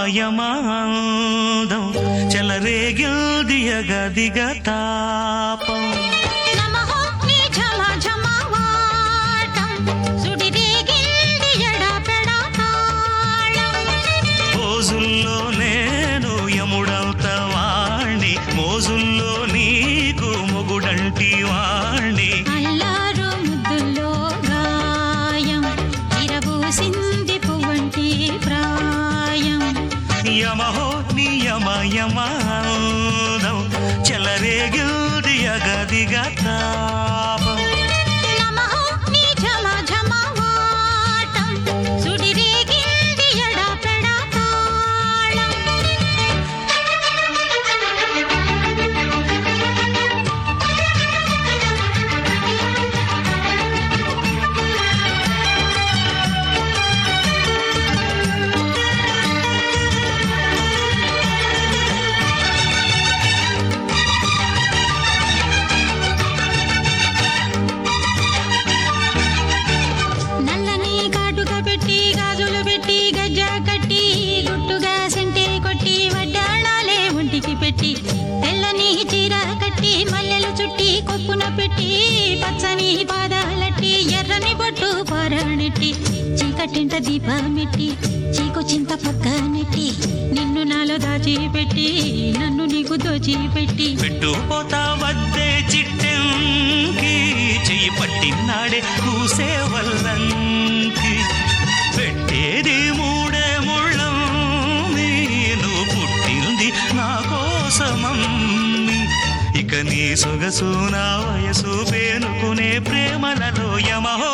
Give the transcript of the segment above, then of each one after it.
యమాదం చెలరేగిల్ది యగదిగ తాపం మోజుల్లో నేను యముడవుత వాణ్ణి మోజుల్లో నీకు మొగుడంటి వాణ్ణి అల్లారు ముద్దుల్లో గాయం ఇరబూసింది పువ్వంటి ప్రాయం యమహో నీ యమాదం చెలరేగిల్ది యగదిగ తాపం తెల్లని చీర కట్టి మల్లెలు చుట్టి కొప్పున పెట్టి పచ్చని పాదాలట్టి ఎర్రని బొట్టు పారాణెట్టి చీకటింట దీపమెట్టి చీకు చింత పక్క నెట్టి నిన్ను నాలో దాచిపెట్టి నన్ను నీకు దోచిపెట్టి పెట్టుపోతా వద్దే చిట్టంకి చెయ్యి పట్టినాడే కూసే వల్లంకి పెట్టేది మూడే ముళ్ళం నేను పుట్టింది నా కోసమమ్మి ఇక నీ సొగసు నా వయసు పేనుకునే ప్రేమలలో యమహో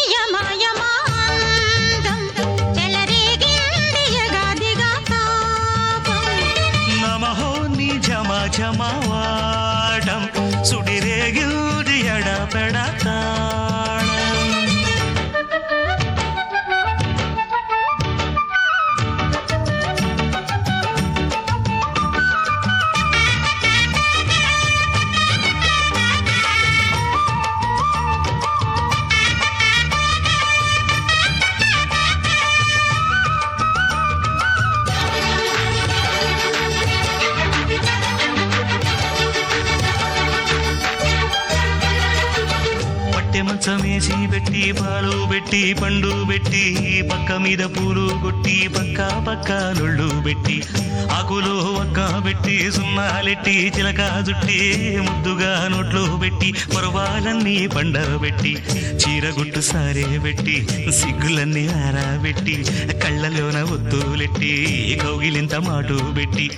నమహో నీ జమవాడం సుడిరేగిల్ది ఎడపెడతాళం మంచమేసి పెట్టి పాలు పెట్టి పండు పెట్టి పక్క మీద పూలు కొట్టి పక్క పక్క నొళ్ళు పెట్టి ఆకులు ఒక్క పెట్టి సున్నాలెట్టి చిలక జుట్టి ముద్దుగా నోట్లు పెట్టి పర్వాలన్నీ పండబెట్టి చీరగుట్టు సారే పెట్టి సిగ్గులన్నీ ఆరబెట్టి కళ్ళలోన ఒత్తులెట్టి కౌగిలింత మాటు పెట్టి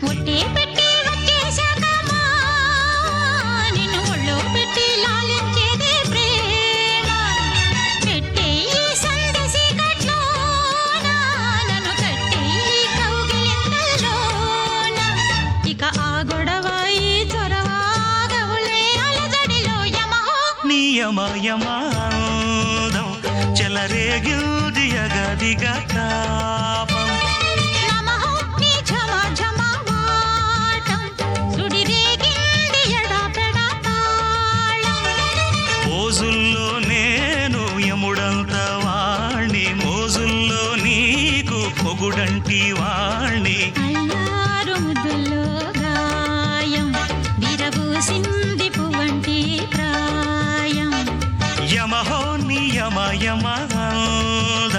యమాదం చెలరేగిల్ది యగదిగ తాపం మోజుల్లో నేను యముడంత వాణ్ణి మోజుల్లో నీకు మొగుడంటి వాణ్ణి అల్లారు ముద్దుల్లో గాయం విరబూసింది పువ్వంటి ప్రాయం యమహో నీ యమాదం